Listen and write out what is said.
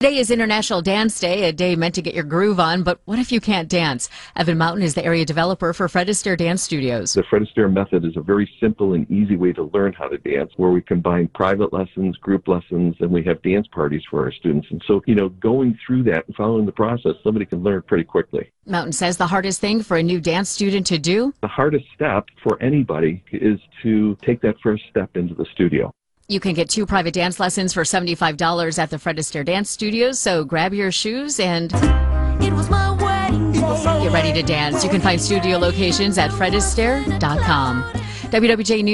Today is International Dance Day, a day meant to get your groove on, but what if you can't dance? Evan Mountain is the area developer for Fred Astaire Dance Studios. The Fred Astaire method is a very simple and easy way to learn how to dance, where we combine private lessons, group lessons, and we have dance parties for our students. And so, going through that and following the process, somebody can learn pretty quickly. Mountain says the hardest thing for a new dance student to do? The hardest step for anybody is to take that first step into the studio. You can get 2 private dance lessons for $75 at the Fred Astaire Dance Studios, so grab your shoes and It was my wedding day. get ready to dance. You can find studio locations at fredastaire.com. WWJ News.